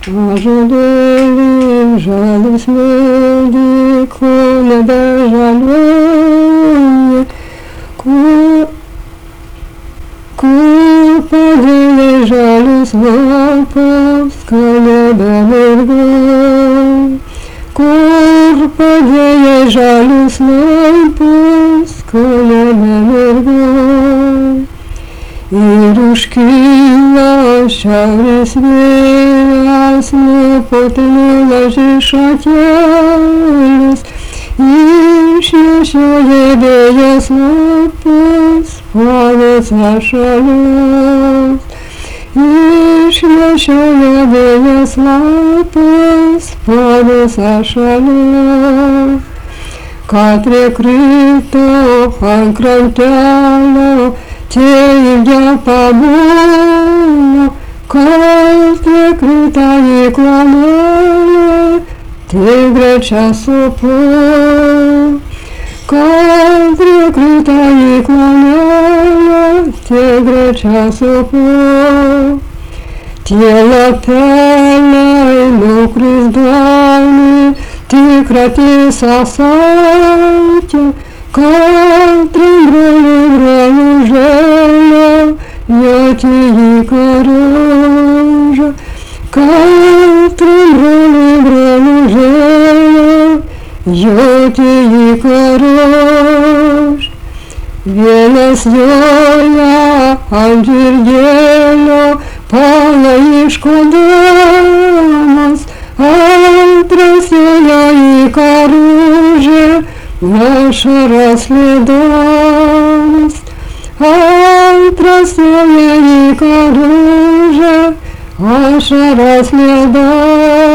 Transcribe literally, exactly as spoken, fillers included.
Ожалели, жалость медику не дожалели, купали жалость лопавска не дожалели, купали жалость лопавска не дожалели. Ирушки лощались ясно, потянула же шатялись, и шья ебея слопась, палец зашалась, и шья ебея слопась, палец зашалась. Катре крито, анкрантяло, те я побою, катре крита и кланяла, те греча сопо. Катре крита и кланяла, те греча сопо. Тело пелей, ну криздали, ти крати сосайте, катрим броли броли жена, я тії корожа, катрим броли броли жена, я тії корож. Венес йоя, анджир єло, пала і шкодамас, антрас йоя і короже, наша расследованность, антрас йоя і короже, наша расследованность.